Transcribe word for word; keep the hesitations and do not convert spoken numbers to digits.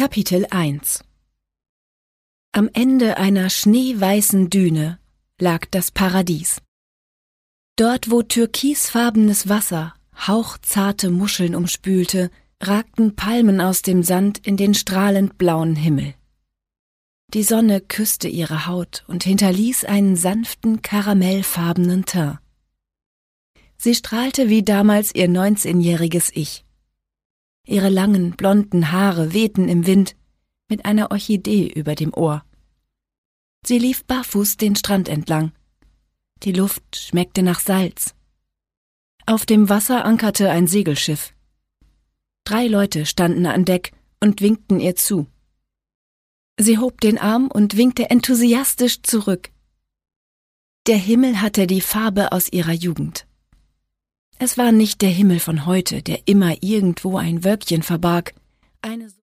Kapitel eins. Am Ende einer schneeweißen Düne lag das Paradies. Dort, wo türkisfarbenes Wasser hauchzarte Muscheln umspülte, ragten Palmen aus dem Sand in den strahlend blauen Himmel. Die Sonne küsste ihre Haut und hinterließ einen sanften, karamellfarbenen Teint. Sie strahlte wie damals ihr neunzehnjähriges Ich. Ihre langen, blonden Haare wehten im Wind mit einer Orchidee über dem Ohr. Sie lief barfuß den Strand entlang. Die Luft schmeckte nach Salz. Auf dem Wasser ankerte ein Segelschiff. Drei Leute standen an Deck und winkten ihr zu. Sie hob den Arm und winkte enthusiastisch zurück. Der Himmel hatte die Farbe aus ihrer Jugend. Es war nicht der Himmel von heute, der immer irgendwo ein Wölkchen verbarg, eine